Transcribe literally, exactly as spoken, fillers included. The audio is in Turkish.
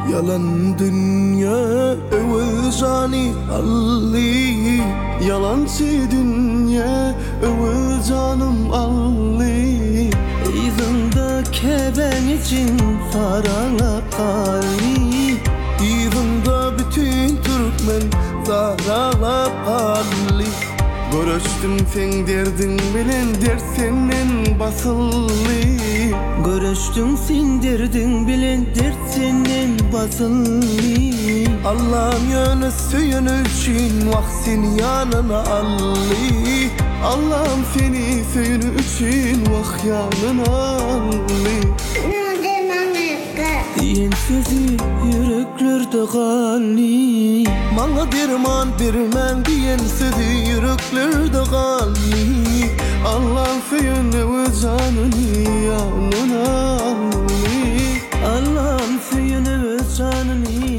Yalan dünya övül cani alli, yalancı dünya övül canım alli. Yığında keven için farana kalli, yığında bütün Türkmen zarala palli. Görüştüm sen derdin bilen dert senden basıllı. Görüştüm sen derdin bilen dert senden basıllı. Allah'ım yönü suyunu için vak seni yanına allı. Allah'ım seni suyunu için vak yanına allı. Diyen sözü yüreklerde kalli. Bana derman vermem diyen sözü yüreklerde kalli. Allah'ım suyunu ve canını yanına alli. Allah'ım suyunu ve canını